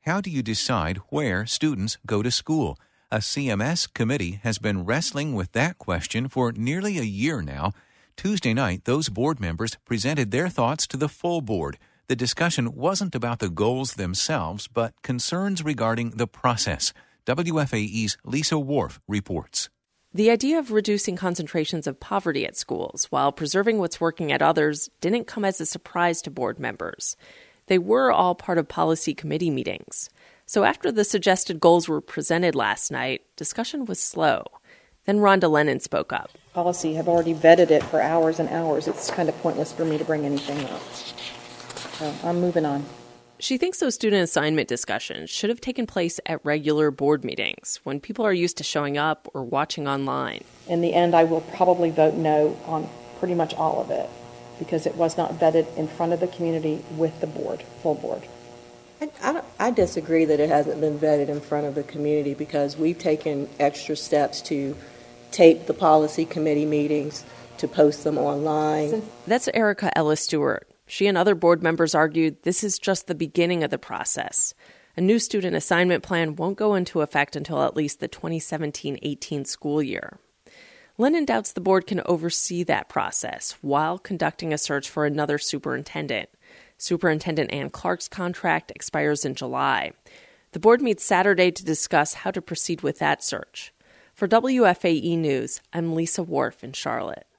How do you decide where students go to school? A CMS committee has been wrestling with that question for nearly a year now. Tuesday night, those board members presented their thoughts to the full board. The discussion wasn't about the goals themselves, but concerns regarding the process. WFAE's Lisa Worf reports. The idea of reducing concentrations of poverty at schools while preserving what's working at others didn't come as a surprise to board members. They were all part of policy committee meetings. So after the suggested goals were presented last night, discussion was slow. Then Rhonda Lennon spoke up. Policy have already vetted it for hours and hours. It's kind of pointless for me to bring anything up. So I'm moving on. She thinks those student assignment discussions should have taken place at regular board meetings when people are used to showing up or watching online. In the end, I will probably vote no on pretty much all of it because it was not vetted in front of the community with the board, full board. I disagree that it hasn't been vetted in front of the community because we've taken extra steps to tape the policy committee meetings, to post them online. That's Erica Ellis Stewart. She and other board members argued this is just the beginning of the process. A new student assignment plan won't go into effect until at least the 2017-18 school year. Lennon doubts the board can oversee that process while conducting a search for another superintendent. Superintendent Ann Clark's contract expires in July. The board meets Saturday to discuss how to proceed with that search. For WFAE News, I'm Lisa Worf in Charlotte.